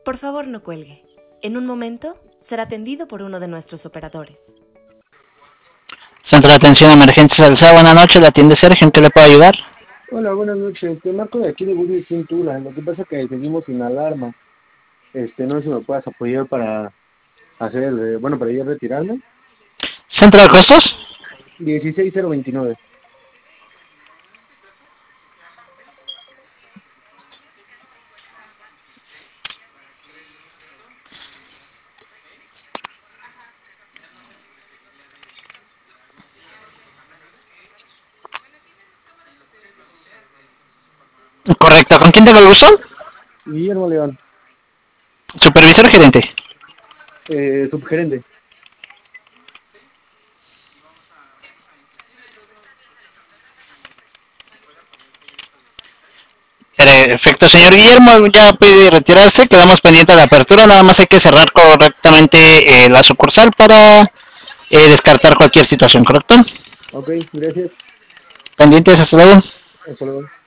Por favor, no cuelgue. En un momento será atendido por uno de nuestros operadores. Centro de Atención a Emergencias Alzada, buenas noches, la atiende Sergio, ¿en qué le puedo ayudar? Hola, buenas noches. Te marco de aquí de Burger King Tula. Lo que pasa es que seguimos sin alarma. No sé si me puedas apoyar para hacer bueno, para ir a retirarme. ¿Centro de costos? 16029. Correcto, ¿con quién tengo el gusto? Guillermo León, Supervisor o gerente. subgerente. Perfecto, señor Guillermo, ya puede retirarse, quedamos pendientes de la apertura, nada más hay que cerrar correctamente la sucursal para descartar cualquier situación, ¿correcto? Ok, gracias. Pendientes, hasta luego. Hasta luego.